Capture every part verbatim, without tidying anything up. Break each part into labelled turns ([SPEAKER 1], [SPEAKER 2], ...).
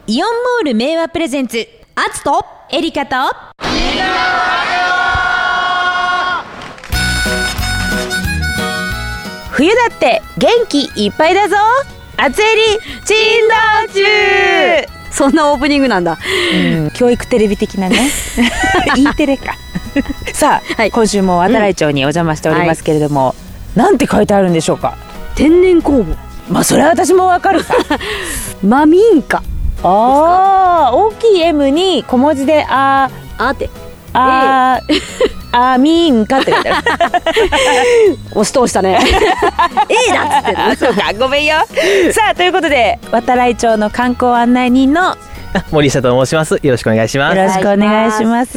[SPEAKER 1] イオンモール名和プレゼンツ、アツとエリカと冬だって元気いっぱいだぞ、あつえり珍道中。
[SPEAKER 2] そんなオープニングなんだ、
[SPEAKER 3] うん、教育テレビ的なねE テレかさあ、はい、今週も渡来町にお邪魔しておりますけれども、うんはい、なんて書いてあるんでしょうか。
[SPEAKER 2] 天然酵母。
[SPEAKER 3] まあそれは私もわかるさ
[SPEAKER 2] マミンカ。
[SPEAKER 3] ああ、大きい M に小文字であ
[SPEAKER 2] あって
[SPEAKER 3] あーあミンカって書いてある
[SPEAKER 2] 押し通したねA だっつって
[SPEAKER 3] あ、そうか、ごめんよさあ、ということで渡来町の観光案内人の
[SPEAKER 4] 森下と申します。よろしくお願いします。
[SPEAKER 3] よろしくお願いします。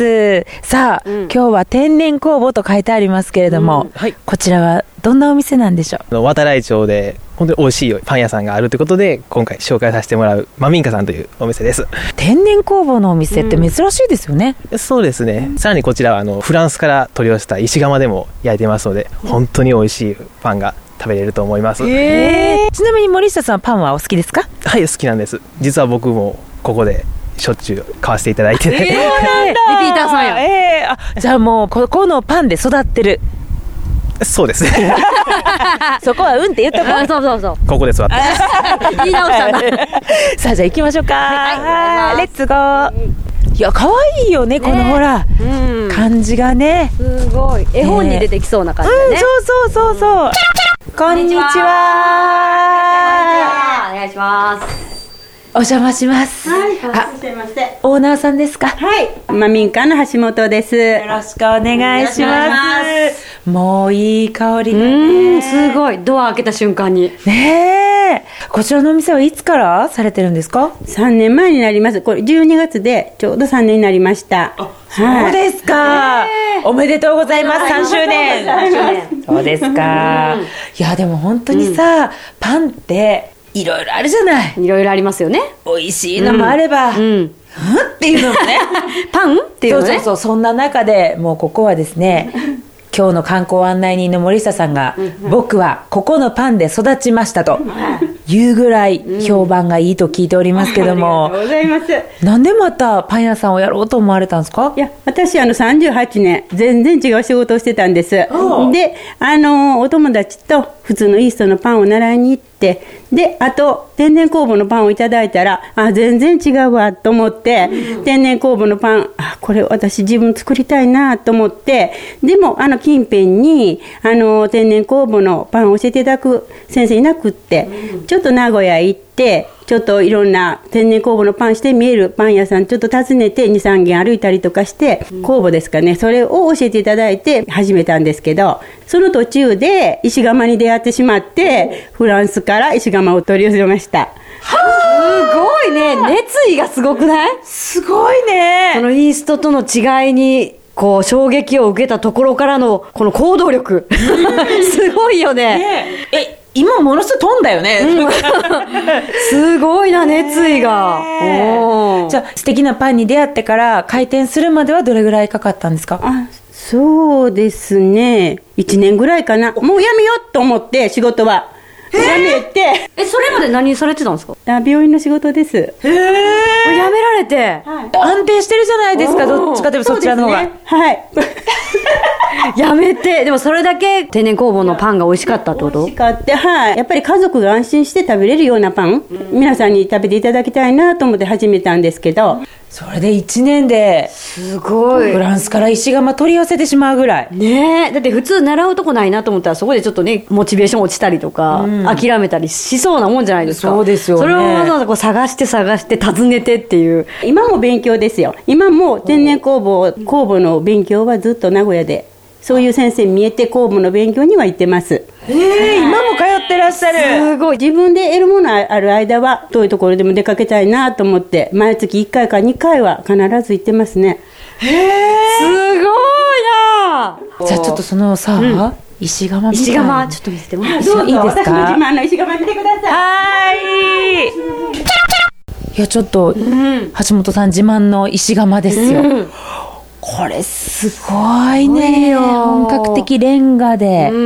[SPEAKER 3] さあ、うん、今日は天然酵母と書いてありますけれども、うんはい、こちらはどんなお店なんでしょう。
[SPEAKER 4] 渡来町で本当に美味しいパン屋さんがあるということで、今回紹介させてもらうマミンカさんというお店です。
[SPEAKER 3] 天然酵母のお店って珍しいですよね。
[SPEAKER 4] うん、そうですね。さらにこちらはあのフランスから取り寄せた石窯でも焼いてますので、本当に美味しいパンが食べれると思います。
[SPEAKER 3] えー、ちなみに森下さん、パンはお好きですか。
[SPEAKER 4] はい、好きなんです。実は僕もここでしょっちゅう買わせていただいて、
[SPEAKER 3] えー、そうなんだ、リピーターさんや、えー、あ、じゃあもうここのパンで育ってる。
[SPEAKER 4] そうですね
[SPEAKER 3] そこはうんって言っとこう。
[SPEAKER 2] そうそうそう、
[SPEAKER 4] ここで座って
[SPEAKER 2] 言い直したんだ
[SPEAKER 3] さあ、じゃあ行きましょうか。はい、レッツゴー。いや、可愛いよね、このほら、うん、感じがね、
[SPEAKER 2] すごい絵本に出てきそうな感じだね、
[SPEAKER 3] うん、そうそうそうそう、うん、こんにちは。
[SPEAKER 2] お願いします。
[SPEAKER 3] お邪魔します。
[SPEAKER 5] はい、はじめまして。
[SPEAKER 3] オーナーさんですか。
[SPEAKER 5] はい、マミンカの橋本です。よ
[SPEAKER 3] ろしくお願いします。もういい香りだね。
[SPEAKER 2] うん、すごい。ドア開けた瞬間に。
[SPEAKER 3] ねえ。こちらのお店はいつからされてるんですか。
[SPEAKER 5] さんねんまえになります。これじゅうにがつでちょうどさんねんになりました。
[SPEAKER 3] あ、そうですか。おめでとうございます。さんしゅうねん。さんしゅうねん。そうですか。いや、でも本当にさ、パンっていろいろあるじゃない。
[SPEAKER 2] いろいろありますよね。
[SPEAKER 3] 美味しいのもあれば、うん、うん、っていうのもね
[SPEAKER 2] パンっていうのね。
[SPEAKER 3] そうそうそう、そんな中でもうここはですね今日の観光案内人の森下さんが、うん、僕はここのパンで育ちましたというぐらい評判がいいと聞いておりますけども、
[SPEAKER 5] うん、ありがとうございます。
[SPEAKER 3] なんでまたパン屋さんをやろうと思われたんですか。
[SPEAKER 5] いや、私あのさんじゅうはちねん全然違う仕事をしてたんです。で、あのお友達と普通のイーストのパンを習いに行って、で、あと天然酵母のパンをいただいたら、あ、全然違うわと思って、うん、天然酵母のパン、あ、これ私自分作りたいなと思って、でもあの近辺にあの天然酵母のパンを教えていただく先生いなくって、うん、ちょっと名古屋行ってちょっといろんな天然酵母のパンして見えるパン屋さんちょっと訪ねて にさん 軒歩いたりとかして、うん、酵母ですかね、それを教えていただいて始めたんですけど、その途中で石窯に出会ってしまって、うん、フランスから石窯を取り寄せました。
[SPEAKER 2] すごいね、熱意がすごくない？
[SPEAKER 3] すごいね。
[SPEAKER 2] そのイーストとの違いにこう衝撃を受けたところからのこの行動力すごいよね。
[SPEAKER 3] ねえ、え、今ものすごい飛んだよね、うん、
[SPEAKER 2] すごいな、熱意が。
[SPEAKER 3] お、じゃあ素敵なパンに出会ってから開店するまではどれぐらいかかったんですか。
[SPEAKER 5] あ、そうですね、いちねんぐらいかな。もうやめようと思って仕事はやめて。
[SPEAKER 2] え、それまで何されてたんですか。
[SPEAKER 5] あ、病院の仕事です。へ
[SPEAKER 2] え、やめられて、
[SPEAKER 3] はい、安定してるじゃないですか。どっちかというとそちらの方が、ね、
[SPEAKER 5] はい
[SPEAKER 2] やめて。でもそれだけ天然酵母のパンが美味しかったってこと。
[SPEAKER 5] 美味しかった、はい。やっぱり家族が安心して食べれるようなパン、うん、皆さんに食べていただきたいなと思って始めたんですけど、
[SPEAKER 3] それでいちねんですごいフランスから石窯取り寄せてしまうぐらい
[SPEAKER 2] ね。え、だって普通習うとこないなと思ったらそこでちょっとねモチベーション落ちたりとか、うん、諦めたりしそうなもんじゃないですか。
[SPEAKER 3] そうですよね。
[SPEAKER 2] それをわざわざこう探して探して訪ねてっていう。
[SPEAKER 5] 今も勉強ですよ。今も天然酵母酵母の勉強はずっと名古屋でそういう先生見えて酵母の勉強には行ってます。
[SPEAKER 3] えー、今も通ってらっしゃる。
[SPEAKER 5] すごい。自分で得るものある間は遠いところでも出かけたいなと思って毎月いっかいかにかいは必ず行ってますね。
[SPEAKER 3] へえ、
[SPEAKER 2] すごいな。
[SPEAKER 3] じゃあちょっとそのさ、うん、石窯みたいな
[SPEAKER 2] 石窯ちょっと見せてもらって
[SPEAKER 5] どうぞ。
[SPEAKER 3] いいですか。
[SPEAKER 5] 私の自慢の石窯見てください。
[SPEAKER 3] はい。いや、ちょっと、うん、橋本さん自慢の石窯ですよ、うん、これすごいね。本格的レンガで、うん、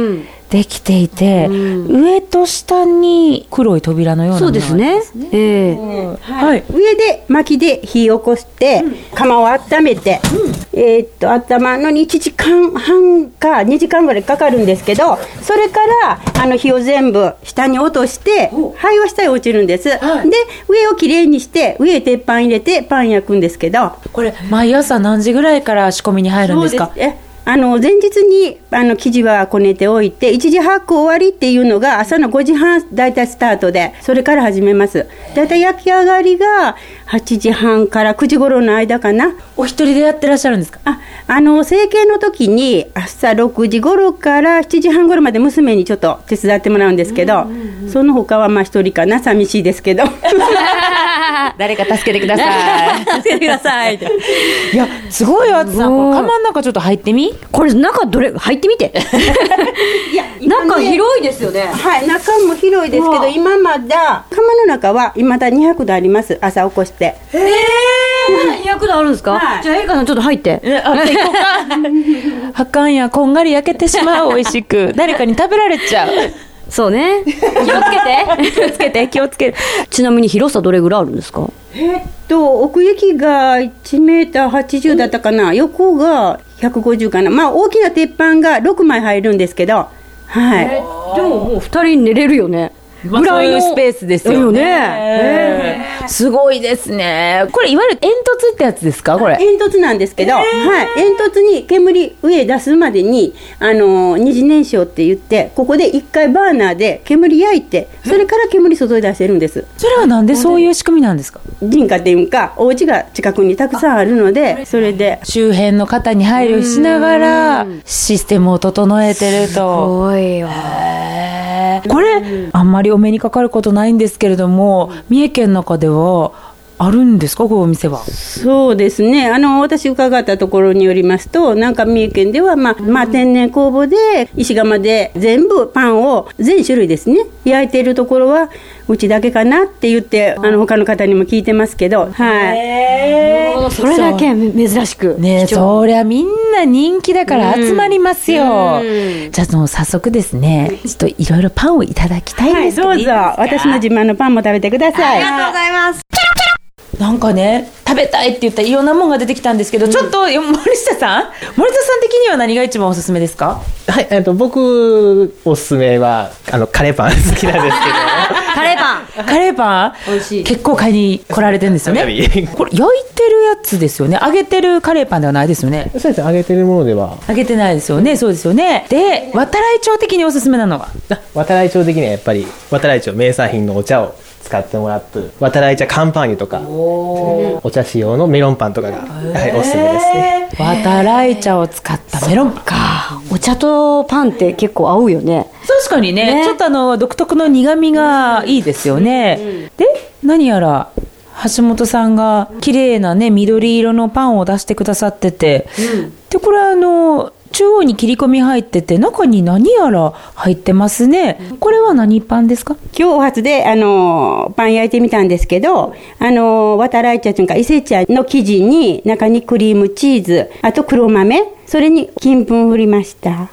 [SPEAKER 3] できていて、
[SPEAKER 2] うん
[SPEAKER 3] 上と下に黒い扉のようなものがあ
[SPEAKER 2] そう
[SPEAKER 3] ります
[SPEAKER 2] ですね。ええ
[SPEAKER 3] はい。
[SPEAKER 5] 上で薪で火を起こして、窯を温めて、えーっと温まるのにいちじかんはんかにじかんぐらいかかるんですけど、それからあの火を全部下に落として灰は下へ落ちるんです、
[SPEAKER 3] はい、
[SPEAKER 5] で上をきれいにして上へ鉄板入れてパン焼くんですけど、
[SPEAKER 3] これ毎朝何時ぐらいから仕込みに入るんですか？
[SPEAKER 5] そうですえあの前日にあの生地はこねておいて、一次発酵終わりっていうのが朝のごじはんだいたいスタートで、それから始めます。だいたい焼き上がりがはちじはんからくじ頃の間かな。
[SPEAKER 3] お一人でやってらっしゃるんですか？
[SPEAKER 5] ああの成形の時に朝ろくじ頃からしちじはん頃まで娘にちょっと手伝ってもらうんですけど、その他はまあ一人かな。寂しいですけど
[SPEAKER 3] 誰か助けてください。
[SPEAKER 2] 助けてください。
[SPEAKER 3] いや、すごいあつさん、これ釜の中ちょっと入ってみ。
[SPEAKER 2] これ中どれ入ってみて。
[SPEAKER 5] いや
[SPEAKER 2] 中広いですよね。
[SPEAKER 5] はい中も広いですけど、今まだ釜の中は今だにひゃくどあります。朝起こして
[SPEAKER 2] ええ、にひゃくどあるんですか？
[SPEAKER 5] はい
[SPEAKER 2] じゃあエリカさんちょっと入って。
[SPEAKER 3] えあ、行こうか。はかんや、こんがり焼けてしまう、美味しく。誰かに食べられちゃう。
[SPEAKER 2] そうね。気をつけて。
[SPEAKER 3] 気をつけて、気をつけて。
[SPEAKER 2] ちなみに広さどれぐらいあるんですか？
[SPEAKER 5] えっと奥行きがいちメーターはちじゅうだったかな、横がひゃくごじゅうかな。まあ大きな鉄板がろくまい入るんですけど、はい
[SPEAKER 2] でももう二人寝れるよね。
[SPEAKER 3] まあ
[SPEAKER 2] ぐらいの
[SPEAKER 3] そういうスペースですよね。
[SPEAKER 2] ね
[SPEAKER 3] えーすごいですね。これいわゆる煙突ってやつですか？これ。
[SPEAKER 5] 煙突なんですけど、はい、煙突に煙上へ出すまでにあの二次燃焼って言って、ここで一回バーナーで煙焼いて、それから煙外に出せるんです。
[SPEAKER 3] それはなんでそういう仕組みなんですか？
[SPEAKER 5] 人家っていうかお家が近くにたくさんあるので、それで
[SPEAKER 3] 周辺の方に配慮しながらシステムを整えてる
[SPEAKER 2] す
[SPEAKER 3] と。
[SPEAKER 2] ごいよ。
[SPEAKER 3] へーこれあんまりお目にかかることないんですけれども、三重県の中ではあるんですか、このお店は？
[SPEAKER 5] そうですね、あの私伺ったところによりますと、なんか三重県では、まあまあ、天然酵母で石窯で全部パンを全種類ですね焼いているところはうちだけかなって言って、あの他の方にも聞いてますけど、はい
[SPEAKER 3] へー
[SPEAKER 2] それだけ珍しく。
[SPEAKER 3] ねえ、
[SPEAKER 2] 貴重
[SPEAKER 3] そりゃみんな人気だから集まりますよ。じゃあもう早速ですね、ちょっといろいろパンをいただきたいん
[SPEAKER 5] はい、
[SPEAKER 3] ですけど、
[SPEAKER 5] どうぞ私の自慢のパンも食べてください。
[SPEAKER 2] とうございます。
[SPEAKER 3] なんかね、食べたいって言ったらいろんなものが出てきたんですけど、ちょっと森下さん森田さん的には何が一番おすすめですか？
[SPEAKER 4] はい、えっと僕おすすめはあのカレーパン好きなんですけど
[SPEAKER 2] カレーパン。
[SPEAKER 3] カレーパン
[SPEAKER 2] 美味しい
[SPEAKER 3] 結構買いに来られてるんですよね。
[SPEAKER 4] やび
[SPEAKER 3] これ焼いてるやつですよね。揚げてるカレーパンではないですよね。
[SPEAKER 4] そうですね、揚げてるものでは
[SPEAKER 3] 揚げてないですよね。そうですよね。で、渡来町的におすすめなのは？
[SPEAKER 4] あ渡来町的にはやっぱり渡来町名産品のお茶を使ってもらってる渡来茶乾パン湯とかお茶仕様のメロンパンとかが、はい、おすすめですね。
[SPEAKER 3] 渡来茶を使ったメロンパン
[SPEAKER 2] か。お茶とパンって結構合うよね。
[SPEAKER 3] 確かにね、
[SPEAKER 2] ね
[SPEAKER 3] ちょっとあの独特の苦みがいいですよね。で、何やら橋本さんが綺麗なね緑色のパンを出してくださってて、でこれあの中央に切り込み入ってて、中に何やら入ってますね。これは何パンですか？
[SPEAKER 5] 今日お初で、あのパン焼いてみたんですけど、あの渡来茶というか伊勢茶の生地に中にクリームチーズ、あと黒豆、それに金粉振りました。
[SPEAKER 3] おー、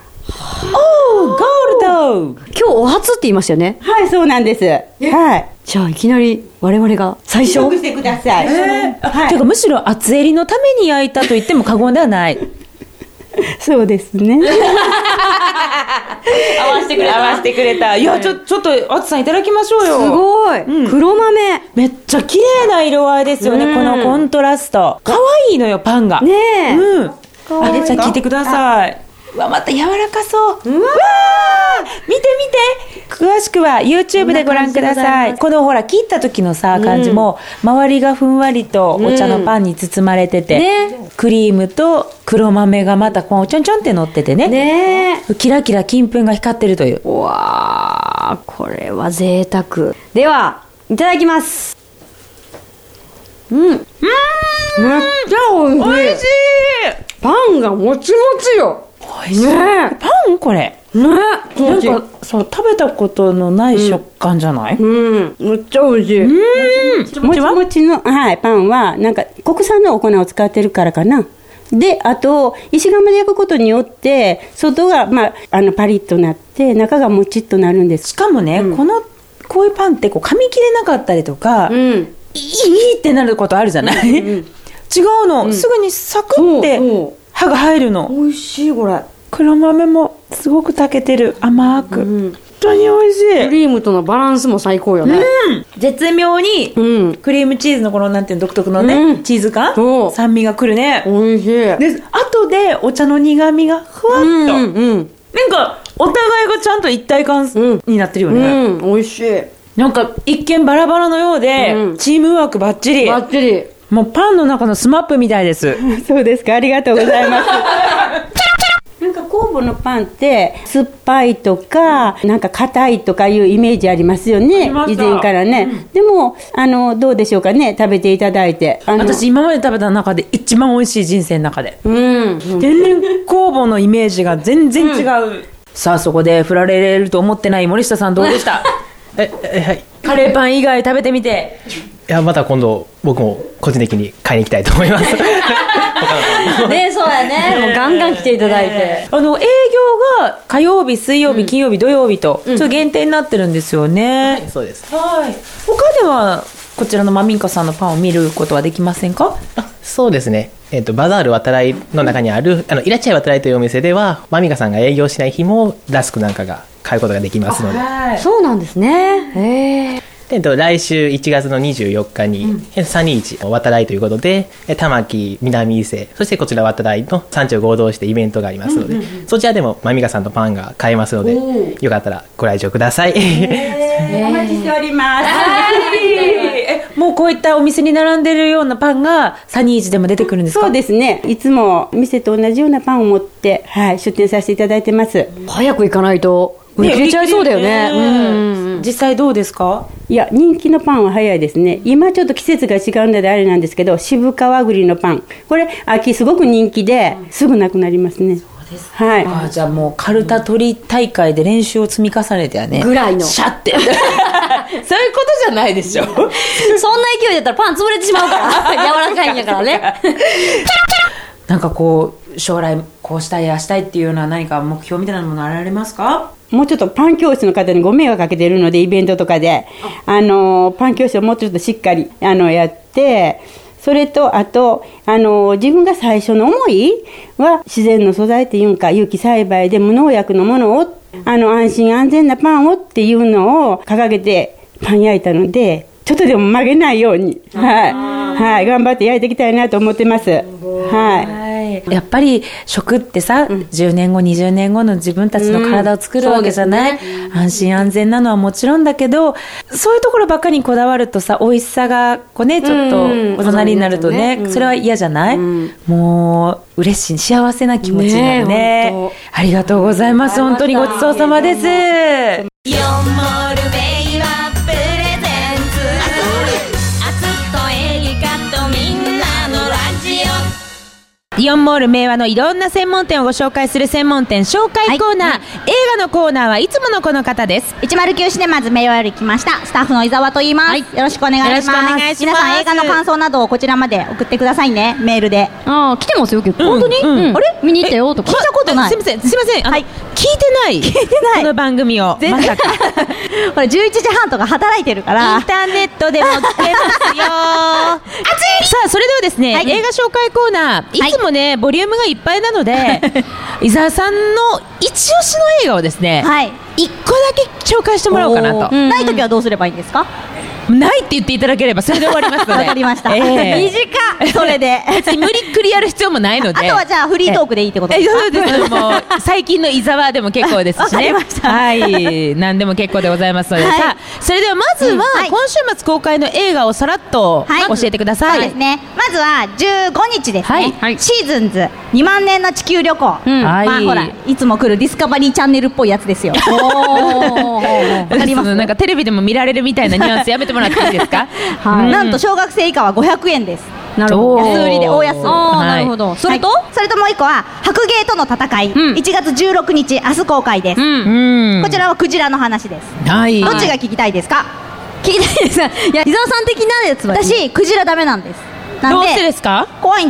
[SPEAKER 3] ゴールド。
[SPEAKER 2] 今日お初って言いましたよね。
[SPEAKER 5] はい、そうなんです。はい。
[SPEAKER 2] じゃあいきなり我々が最初。
[SPEAKER 5] 試食してください。はい
[SPEAKER 3] ていうかむしろ厚襟のために焼いたと言っても過言ではない。
[SPEAKER 5] そうですね。
[SPEAKER 2] 合わせてくれ
[SPEAKER 3] 合わせてくれた。いや、ちょちょっと厚さんいただきましょうよ。
[SPEAKER 2] すごい、
[SPEAKER 3] うん
[SPEAKER 2] 黒豆。
[SPEAKER 3] めっちゃ綺麗な色合いですよね、
[SPEAKER 2] うん
[SPEAKER 3] このコントラスト。可愛いのよ、パンが。
[SPEAKER 2] ねえ。
[SPEAKER 3] うん。あ、
[SPEAKER 5] 可愛い
[SPEAKER 3] じゃあ聞いてください。うわ、また柔らかそう。うわー見て見て詳しくは YouTube でご覧ください。このほら、切った時のさ、感じも、周りがふんわりとお茶のパンに包まれてて、
[SPEAKER 2] ね
[SPEAKER 3] クリームと黒豆がまたこうちょんちょんって乗っててね。
[SPEAKER 2] ね
[SPEAKER 3] キラキラ金粉が光ってるという。
[SPEAKER 2] え。うわー、これは贅沢。では、いただきます。うん。うん。めっちゃ美味しい。
[SPEAKER 3] 美味しい
[SPEAKER 2] パンがもちもちよ。
[SPEAKER 3] 美味しい。
[SPEAKER 2] ね
[SPEAKER 3] パンこれ。
[SPEAKER 2] え。ねえ。
[SPEAKER 3] なんかそう食べたことのない食感じゃない？
[SPEAKER 2] うん。めっちゃ美味しい。
[SPEAKER 3] うん。
[SPEAKER 5] もちもちの、はい、パンは、なんか国産のお粉を使ってるからかな。 で、あと、石窯で焼くことによって、外が、まあ、あの、パリッとなって、中がもちっとなるんです。
[SPEAKER 3] しかもね、うん、この、こういうパンってこう噛み切れなかったりとか、うん、いいってなることあるじゃない、うんうん、違うの、うん、すぐにサクって歯が入るの。
[SPEAKER 2] 美味しいこれ。
[SPEAKER 3] 黒豆もすごく炊けてる、甘く、うん、本当に美味しい。
[SPEAKER 2] クリームとのバランスも最高よね、
[SPEAKER 3] うん、絶妙に、うん、クリームチーズのこのなんていう独特のね、うん、チーズ感、酸味がくるね。
[SPEAKER 2] 美味しい。で
[SPEAKER 3] 後でお茶の苦味がふわっと、うんうん、なんかお互いがちゃんと一体感になってるよね、
[SPEAKER 2] うんうん、美味しい。
[SPEAKER 3] なんか一見バラバラのようで、うん、チームワークバッチリ
[SPEAKER 2] バッチリ。
[SPEAKER 3] もうパンの中のスマップみたいです。
[SPEAKER 5] そうですか、ありがとうございますなんか酵母のパンって酸っぱいとかなんか硬いとかいうイメージありますよね、以前からね、うん、でもあのどうでしょうかね、食べていただいて。あの
[SPEAKER 3] 私今まで食べた中で一番美味しい、人生の中で、うん、天然酵母のイメージが全然違う、うん、さあそこで振られると思ってない森下さんどうでした
[SPEAKER 4] ええはい、
[SPEAKER 3] カレーパン以外食べてみて。
[SPEAKER 4] いや、また今度僕も個人的に買いに行きたいと思います
[SPEAKER 2] ね、そうやね、もうガンガン来ていただいて、
[SPEAKER 3] あの営業が火曜日、水曜日、うん、金曜日、土曜日と、うん、ちょっと限定になってるんですよね、
[SPEAKER 4] はい、そうです。
[SPEAKER 3] はい。他ではこちらのマミンカさんのパンを見ることはできませんか？
[SPEAKER 4] あ、そうですね、えーと、バザール渡来の中にあるあのイラチャイ渡来というお店ではマミンカさんが営業しない日もラスクなんかが買うことができますので。
[SPEAKER 2] はい、そうなんですね。へー。
[SPEAKER 4] えっと、来週いちがつのにじゅうよっかに、うん、さんにいち渡来ということで玉木南伊勢、そしてこちら渡来の産地を合同してイベントがありますので、うんうんうん、そちらでもマミカさんのパンが買えますので、よかったらご来場ください。
[SPEAKER 5] お待ちしております。
[SPEAKER 3] え、もうこういったお店に並んでるようなパンがさんにいちでも出てくるんですか？
[SPEAKER 5] そうですね、いつも店と同じようなパンを持って、はい、出店させていただいてます。
[SPEAKER 2] 早く行かないと売り切れちゃいそうだよね。うん、
[SPEAKER 3] 実際どうですか？
[SPEAKER 5] いや、人気のパンは早いですね。今ちょっと季節が違うのであれなんですけど、渋皮栗のパン、これ秋すごく人気で、すぐなくなりますね。
[SPEAKER 3] そうです、
[SPEAKER 5] はい、
[SPEAKER 3] あ、じゃあもうカルタ取り大会で練習を積み重ねてはね、
[SPEAKER 2] ぐらいの
[SPEAKER 3] シャッてそういうことじゃないでしょそんな
[SPEAKER 2] 勢いだったらパン潰れてしまうから柔らかいんやからね
[SPEAKER 3] なんかこう将来こうしたいああしたいっていうような何か目標みたいなものあられますか？
[SPEAKER 5] もうちょっとパン教室の方にご迷惑かけているので、イベントとかであのパン教室をもうちょっとしっかりあのやって、それとあとあの自分が最初の思いは自然の素材っていうか有機栽培で無農薬のものをあの安心安全なパンをっていうのを掲げてパン焼いたので、ちょっとでも曲げないように、はいはい、頑張って焼いていきたいなと思ってます。はい、
[SPEAKER 3] やっぱり食ってさ、うん、じゅうねんごにじゅうねんごの自分たちの体を作るわけじゃない、うんね、安心安全なのはもちろんだけど、そういうところばっかりにこだわるとさ、美味しさがこうねちょっとお隣になるとね、うん、それは嫌じゃない、うん、もう嬉しい幸せな気持ちになる ね, ねありがとうございます。本当にごちそうさまです。イオンモールベイはプレゼンツアツとエリカとみんなのラジオ。イオンモール明和のいろんな専門店をご紹介する専門店紹介コーナー、はい、映画のコーナーはいつものこの方です。
[SPEAKER 6] いちまるきゅうシネマズ明和より来ましたスタッフの伊沢と言います、はい、よろしくお願いします。
[SPEAKER 3] よろしくお願いします。
[SPEAKER 6] 皆さん映画の感想などをこちらまで送ってくださいね、メールで。
[SPEAKER 2] ああ、来てますよ結構、
[SPEAKER 6] うん、本当に、うん、あれ見に行ったよとか
[SPEAKER 3] 聞いたことない。すいませんすいません、あの、はい、聞いてない
[SPEAKER 6] 聞いてない
[SPEAKER 3] この番組をまさか
[SPEAKER 6] これじゅういちじはんとか働いてるから
[SPEAKER 3] インターネットでも聞けますよ熱い。さあそれではですね、はい、映画紹介コーナーいつもね、はい、ボリュームがいっぱいなので伊沢さんの一押しの映画をですね、はい、いっこだけ紹介してもらおうかなと。
[SPEAKER 6] ないときはどうすればいいんですか？
[SPEAKER 3] ないって言っていただければそれで終わりますので
[SPEAKER 6] わかりました、えー、短いそれで
[SPEAKER 3] 別に無理っくりやる必要もないので
[SPEAKER 6] あとはじゃあフリートークでいいってことですか？
[SPEAKER 3] そうですもう最近の伊沢でも結構ですしねはい何でも結構でございますので、はい、さあそれではまずは、うんはい、今週末公開の映画をさらっと教えてください、
[SPEAKER 6] はい、そうですね。まずはじゅうごにちですね、はい、シーズンズにまんねんの地球旅行、うん、
[SPEAKER 3] はい、
[SPEAKER 6] まあほらいつも来るディスカバリーチャンネルっぽいやつですよお
[SPEAKER 3] わかります。なんかテレビでも見られるみたいなニュアンスやめてもらっていいですか
[SPEAKER 6] はい、なんと小学生以下はごひゃくえんです。
[SPEAKER 3] なるほど、
[SPEAKER 6] 安売りで大安。
[SPEAKER 2] ああ、なるほど。それと、
[SPEAKER 6] はい、それともう一個は白芸との戦い、うん、いちがつじゅうろくにち明日公開です、うん、こちらはクジラの話です、はい、どっちが聞きたいですか？
[SPEAKER 2] 聞きたいです。いや伊沢さん的なやつは
[SPEAKER 6] 私クジラダメなんです。なんで
[SPEAKER 3] どうしてですか？
[SPEAKER 6] 怖いんだもん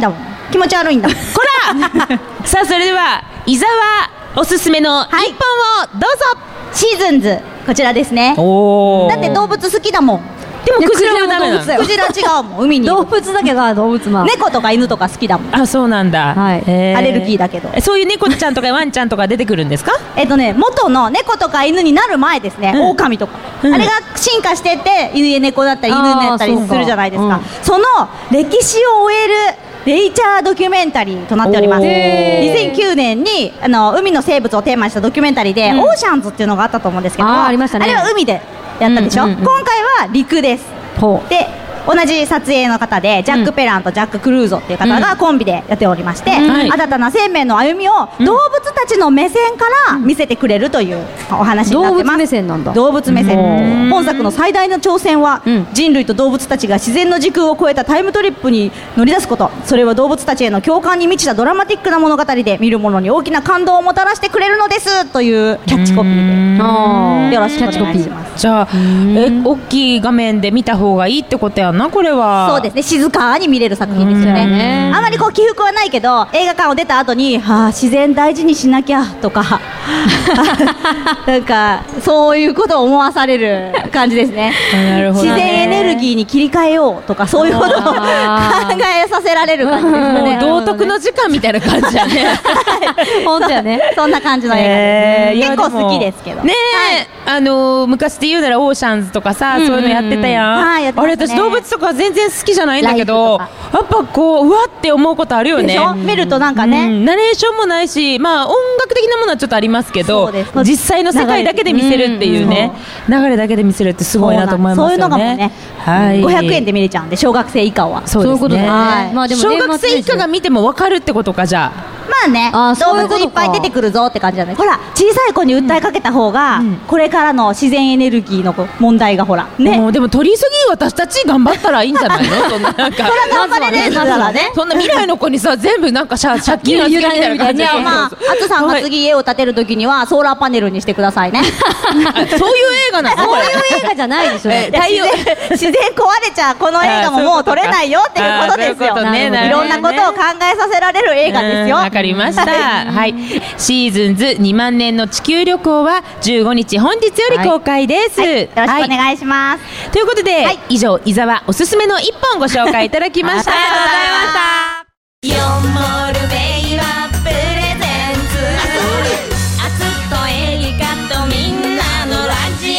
[SPEAKER 6] 気持ち悪いんだ。こ
[SPEAKER 3] らさあそれでは伊沢おすすめの一本をどうぞ。
[SPEAKER 6] シーズンズ、こちらですね。
[SPEAKER 3] おー、
[SPEAKER 6] だって動物好きだもん。
[SPEAKER 3] でもクジラはダメなの。
[SPEAKER 6] クジラ違うもん、海にいる。
[SPEAKER 2] 動物だけど動物まあ
[SPEAKER 6] 猫とか犬とか好きだもん。
[SPEAKER 3] あ、そうなんだ、
[SPEAKER 2] はい
[SPEAKER 3] へー
[SPEAKER 6] アレルギーだけど。
[SPEAKER 3] そういう猫ちゃんとかワンちゃんとか出てくるんですか？
[SPEAKER 6] えっとね、元の猫とか犬になる前ですね、
[SPEAKER 3] うん
[SPEAKER 6] 狼とか、
[SPEAKER 3] うん
[SPEAKER 6] あれが進化してって犬や猫だったり犬になったり
[SPEAKER 2] あーそうか
[SPEAKER 6] するじゃないですか、
[SPEAKER 2] うん
[SPEAKER 6] その歴史を終えるネイチャードキュメンタリーとなっております。
[SPEAKER 2] へー
[SPEAKER 6] にせんきゅうねんにあの海の生物をテーマにしたドキュメンタリーで、
[SPEAKER 2] うん
[SPEAKER 6] オーシャンズっていうのがあったと思うんですけども、
[SPEAKER 2] あーありましたね
[SPEAKER 6] あれは海でやったでしょ、
[SPEAKER 2] うんうんうん
[SPEAKER 6] 今回は陸です。
[SPEAKER 2] ほう
[SPEAKER 6] で同じ撮影の方でジャック・ペランとジャック・クルーゾっていう方がコンビでやっておりまして、
[SPEAKER 3] うんはい
[SPEAKER 6] 新たな生命の歩みを動物たちの目線から見せてくれるというお話になってます。
[SPEAKER 2] 動物目線なんだ。
[SPEAKER 6] 動物目
[SPEAKER 3] うん
[SPEAKER 6] 線。本作の最大の挑戦は、
[SPEAKER 2] うん
[SPEAKER 6] 人類と動物たちが自然の時空を超えたタイムトリップに乗り出すこと。それは動物たちへの共感に満ちたドラマティックな物語で見る者に大きな感動をもたらしてくれるのですというキャッチコピー
[SPEAKER 2] あ
[SPEAKER 6] でよろしくお願いし
[SPEAKER 2] キャッチコピ
[SPEAKER 6] ます。
[SPEAKER 3] じゃあえ大きい画面で見た方がいいってことやなこれは。
[SPEAKER 6] そうですね、静かに見れる作品ですよ
[SPEAKER 2] うん
[SPEAKER 6] ね。
[SPEAKER 2] ね
[SPEAKER 6] あまりこう起伏はないけど映画館を出た後に、はあ、自然大事にしなきゃとかなんかそういうことを思わされる感じですね。
[SPEAKER 3] なるほどね
[SPEAKER 6] 自然エネルギーに切り替えようとかそういうことを考
[SPEAKER 2] あー
[SPEAKER 6] えさせられる感じです
[SPEAKER 3] も
[SPEAKER 6] ね。
[SPEAKER 3] う道徳の時間みたいな感じやね。
[SPEAKER 6] 本当やね。そんな感じの映
[SPEAKER 3] えーいや
[SPEAKER 6] 画です。結構好きですけど。
[SPEAKER 3] ねえ、あのー昔で言うならオーシャンズとかさ、
[SPEAKER 6] うんうんうん
[SPEAKER 3] そういうのやってたやん、
[SPEAKER 6] はいやってま
[SPEAKER 3] あれ
[SPEAKER 6] したね
[SPEAKER 3] 私動物とか全然好きじゃないんだけど
[SPEAKER 6] ラ
[SPEAKER 3] やっぱこううわって思うことあるよね。
[SPEAKER 6] でしょ、見るとなんか
[SPEAKER 3] う
[SPEAKER 6] ね、
[SPEAKER 3] んナレーションもないし、まあ、音楽的なものはちょっとありますけど
[SPEAKER 6] そうです
[SPEAKER 3] 実際の世界だけで見せるっていうね、流れだけで見せるってすごいなと思いますよね。
[SPEAKER 6] そういうのがもうね、
[SPEAKER 3] はい、
[SPEAKER 6] ごひゃくえんで見れちゃうんで小学生以下は。
[SPEAKER 3] そうですね。
[SPEAKER 2] そういうことね
[SPEAKER 6] はい
[SPEAKER 2] まあでも
[SPEAKER 3] 小学生以下が見ても分かるってことかじゃあ。
[SPEAKER 6] まあね、
[SPEAKER 2] あーそういう
[SPEAKER 6] 動
[SPEAKER 2] ことか
[SPEAKER 6] 物いっぱい出てくるぞって感じじゃない。ほら小さい子に訴えかけた方が、
[SPEAKER 3] うん
[SPEAKER 6] これからの自然エネルギーの問題がほらね、
[SPEAKER 3] もうでも取り急ぎ私たち頑張ったらいいんじゃないのそんななんか
[SPEAKER 6] 頑張れるんだからね。
[SPEAKER 3] そんな未来の子にさ全部なんか借借金がつけみたいな感じで
[SPEAKER 6] じゃあまあ、あつさんが次家を建てるときにはソーラーパネルにしてくださいね。
[SPEAKER 3] そういう映画なのこれ
[SPEAKER 2] そういう映画じゃないでしょ。
[SPEAKER 3] え
[SPEAKER 6] いや自然自然壊れちゃこの映画ももう撮れないよっていうことですよ。
[SPEAKER 3] あーそういうことね
[SPEAKER 6] いろんなことを考えさせられる映画ですよ。
[SPEAKER 3] うんわかりました。はい。シーズンズにまん年の地球旅行はじゅうごにち本日より公開です。
[SPEAKER 6] はい、よろしくお
[SPEAKER 3] はい
[SPEAKER 6] 願いします。
[SPEAKER 3] ということで、
[SPEAKER 6] はい
[SPEAKER 3] 以上伊沢おすすめの一本ご紹介いただきました。
[SPEAKER 6] ありがとうございました。
[SPEAKER 1] よんモールベイはプレゼンツあつとエリカとみんなのラジ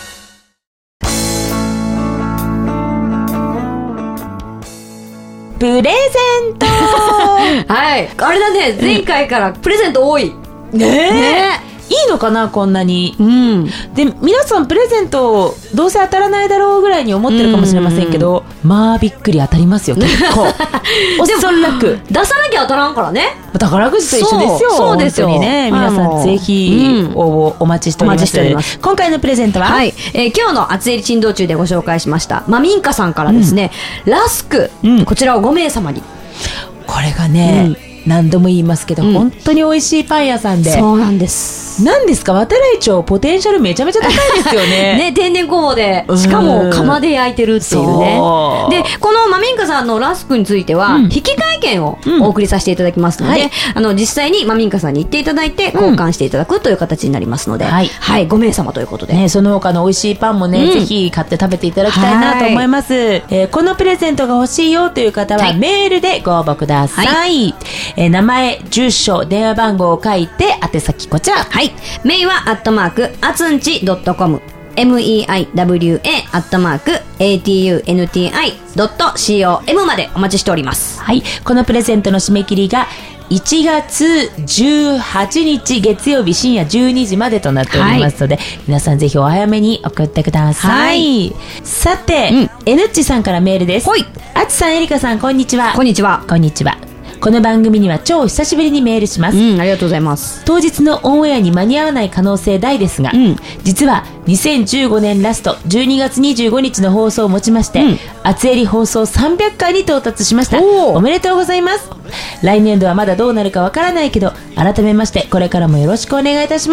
[SPEAKER 1] オ
[SPEAKER 3] プレゼント。
[SPEAKER 2] はい。あれだね、前回からプレゼント多い。
[SPEAKER 3] ねえ。
[SPEAKER 2] ね
[SPEAKER 3] いいのかなこんなに。
[SPEAKER 2] うん。
[SPEAKER 3] で皆さんプレゼントどうせ当たらないだろうぐらいに思ってるかもしれませんけど、まあびっくり当たりますよ結構。おそらく
[SPEAKER 2] 出さなきゃ当たらんからね。
[SPEAKER 3] 宝くじと一緒ですよ。
[SPEAKER 2] そうそうですよ
[SPEAKER 3] 本当にね、皆さ
[SPEAKER 2] あの
[SPEAKER 3] んぜひ
[SPEAKER 2] うん
[SPEAKER 3] 応募お待ちしております。
[SPEAKER 2] お待ちしております
[SPEAKER 3] 今回のプレゼントは、
[SPEAKER 2] はい、えー今日の厚襟珍道中でご紹介しましたマミンカさんからですね、ラスク、
[SPEAKER 3] うん
[SPEAKER 2] こちらをごめいさまに。
[SPEAKER 3] これがね、何度も言いますけど、
[SPEAKER 2] うん
[SPEAKER 3] 本当に美味しいパン屋さんで。
[SPEAKER 2] そうなんです。
[SPEAKER 3] 何ですか、渡来町ポテンシャルめちゃめちゃ高いですよね。
[SPEAKER 2] ね、天然酵母で
[SPEAKER 3] うん
[SPEAKER 2] しかも釜で焼いてるっていうね。
[SPEAKER 3] そう
[SPEAKER 2] でこのマミンカさんのラスクについては、
[SPEAKER 3] うん
[SPEAKER 2] 引き換え券を
[SPEAKER 3] うん
[SPEAKER 2] お送りさせていただきますので、
[SPEAKER 3] はい
[SPEAKER 2] あの実際にマミンカさんに行っていただいて交換していただくという形になりますので、
[SPEAKER 3] はい
[SPEAKER 2] はい、ごめいさまということで、
[SPEAKER 3] ね、その他の美味しいパンもね、
[SPEAKER 2] うん
[SPEAKER 3] ぜひ買って食べていただきたいなと思います、えーこのプレゼントが欲しいよという方は、
[SPEAKER 2] はい
[SPEAKER 3] メールでご応募ください、
[SPEAKER 2] は
[SPEAKER 3] えー名前住所電話番号を書いて宛先こちら。
[SPEAKER 2] はい。メイはアットマーク、あつんち .com。メイワアットマーク、アトゥンティドットコム までお待ちしております。
[SPEAKER 3] はい、このプレゼントの締め切りがいちがつじゅうはちにち月曜日深夜じゅうにじまでとなっておりますので、皆さんぜひお早めに送ってください、
[SPEAKER 2] は
[SPEAKER 3] さて、
[SPEAKER 2] うん
[SPEAKER 3] えぬっちさんからメールです。
[SPEAKER 2] ほい。
[SPEAKER 3] あつさん、えりかさん、こんにちは。
[SPEAKER 2] こんにちは。
[SPEAKER 3] こんにちは。この番組には超久しぶりにメールします、
[SPEAKER 2] うん、ありがとうございます。
[SPEAKER 3] 当日のオンエアに間に合わない可能性大ですが、
[SPEAKER 2] うん
[SPEAKER 3] 実はにせんじゅうごねんラストじゅうにがつにじゅうごにちの放送をもちまして、
[SPEAKER 2] うん
[SPEAKER 3] 厚襟放送さんびゃっかいに到達しました。
[SPEAKER 2] おー
[SPEAKER 3] おめでとうございます。来年度はまだどうなるかわからないけど、改めましてこれからもよろしくお願いいたします。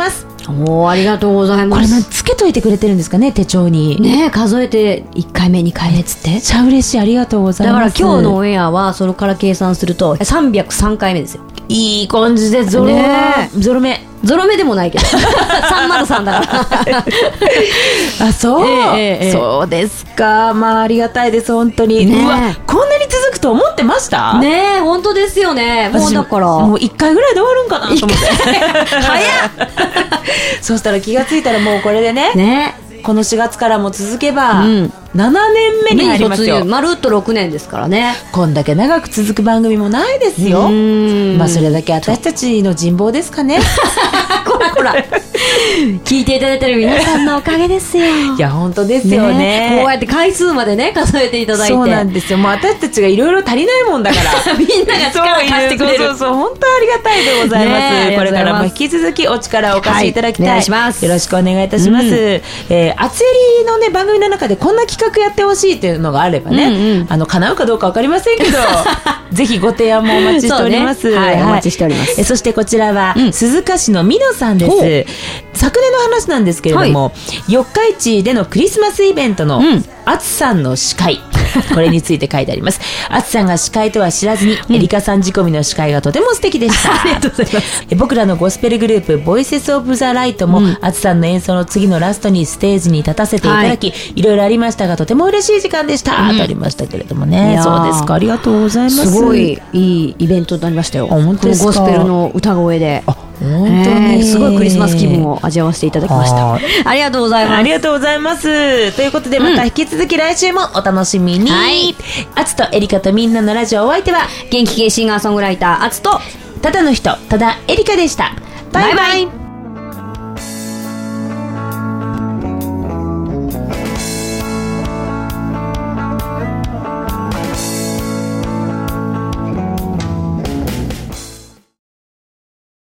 [SPEAKER 2] おー、ありがとうござい
[SPEAKER 3] これ
[SPEAKER 2] ます。
[SPEAKER 3] なんつけといてくれてるんですかね、手帳に。
[SPEAKER 2] ねえ、数えていっかいめにかいめっつって。
[SPEAKER 3] めっちゃ嬉しい、ありがとうござい
[SPEAKER 2] だ
[SPEAKER 3] ます。
[SPEAKER 2] から今日のオンエアはそれから計算するとさんびゃくさんかいめですよ。
[SPEAKER 3] いい感じでゾロ、
[SPEAKER 2] ね
[SPEAKER 3] ゾロ目。
[SPEAKER 2] ゾロ目でもないけどさんまるさんだから
[SPEAKER 3] あ、そう、
[SPEAKER 2] ええええ
[SPEAKER 3] そうですか。まあありがたいです、本当に。
[SPEAKER 2] ねえ
[SPEAKER 3] うわ、こんなに続くと思ってました
[SPEAKER 2] ねえ、本当ですよね。もうだから
[SPEAKER 3] もういっかいぐらいで終わるんかなと思って
[SPEAKER 2] 早っ
[SPEAKER 3] そうしたら気がついたらもうこれでね、
[SPEAKER 2] ね
[SPEAKER 3] このしがつからも続けば、
[SPEAKER 2] うん
[SPEAKER 3] ななねんめに入りますよ。
[SPEAKER 2] まるっとろくねんですからね。
[SPEAKER 3] こんだけ長く続く番組もないですよ。
[SPEAKER 2] うん
[SPEAKER 3] まあそれだけ私たちの人望ですかね。
[SPEAKER 2] こらこら聞いていただいてる皆さんのおかげですよ。
[SPEAKER 3] いや本当ですよね。
[SPEAKER 2] こうやって回数までね数えていただいて、
[SPEAKER 3] そうなんですよ。もう私たちがいろいろ足りないもんだから
[SPEAKER 2] みんなが力貸してくれる。
[SPEAKER 3] そうそうそう、本当ありがたいでございます。
[SPEAKER 2] ねえ
[SPEAKER 3] これからも引き続きお力をお貸しいただきたい。
[SPEAKER 2] はいお願いします。
[SPEAKER 3] よろしくお願いいたします。
[SPEAKER 2] うん
[SPEAKER 3] えー、あつえりのね番組の中でこんな企画やってほしいっていうのがあればね、
[SPEAKER 2] うんうん
[SPEAKER 3] あの叶うかどうかわかりませんけど、ぜひご提案もお待ちしております。
[SPEAKER 2] そうねはいお待ちしております
[SPEAKER 3] えそしてこちらは、
[SPEAKER 2] うん
[SPEAKER 3] 鈴鹿市のみのさんで
[SPEAKER 2] ほう
[SPEAKER 3] す。昨年の話なんですけれども、四日市でのクリスマスイベントの
[SPEAKER 2] うん
[SPEAKER 3] あつさんの司会。これについて書いてあります。あつさんが司会とは知らずに、エリカさん仕込みの司会がとても素敵でした。
[SPEAKER 2] ありがとうございます
[SPEAKER 3] え僕らのゴスペルグループ、ボイセスオブザライトも、
[SPEAKER 2] うん
[SPEAKER 3] あつさんの演奏の次のラストにステージに立たせていただき、い、ろいろありましたが、とても嬉しい時間でした。とありましたけれども
[SPEAKER 2] い
[SPEAKER 3] ね。
[SPEAKER 2] やー
[SPEAKER 3] そうですか。ありがとうございます。
[SPEAKER 2] すごいいいイベントになりましたよ。
[SPEAKER 3] あ本当ですか
[SPEAKER 2] このゴスペルの歌声で。
[SPEAKER 3] あ、本当に、
[SPEAKER 2] えーすごいクリスマス気分を味わわせていただきました。
[SPEAKER 3] は
[SPEAKER 2] ありがとうございます。
[SPEAKER 3] ありがとうございます。ということで、また引き続き来週もお楽しみに。
[SPEAKER 2] はい
[SPEAKER 3] あつとエリカとみんなのラジオ、お相手は、
[SPEAKER 2] 元気系シンガーソングライターあつと
[SPEAKER 3] ただの人、ただエリカでした。バイバイ。
[SPEAKER 2] バイバイ